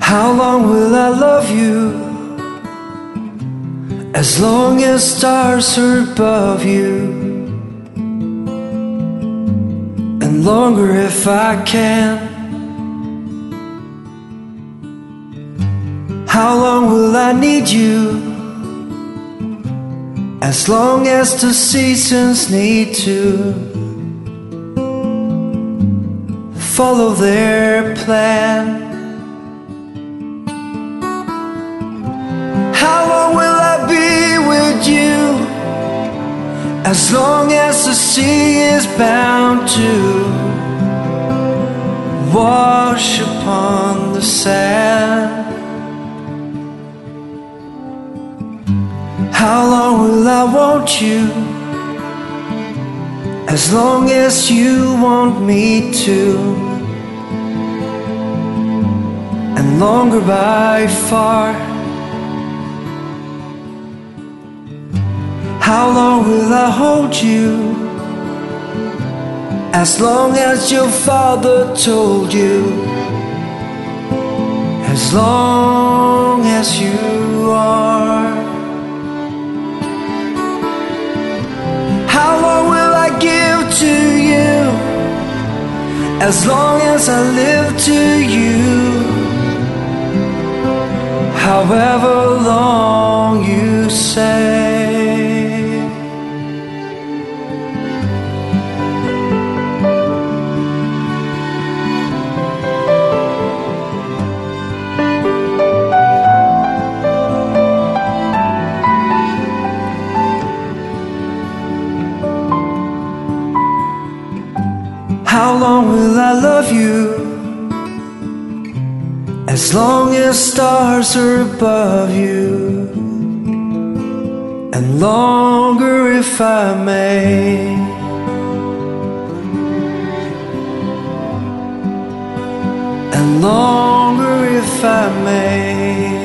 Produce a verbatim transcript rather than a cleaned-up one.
How long will I love you? As long as stars are above you, and longer if I can. How long will I need you? As long as the seasons need to follow their plan. How long will I be with you? As long as the sea is bound to wash upon the sand. How long will I want you? As long as you want me to, and longer by far. How long will I hold you? As long as your father told you, as long as you are. How long will I give to you? As long as I live to you, however long you say. How long will I love you? As long as stars are above you, and longer if I may. And longer if I may.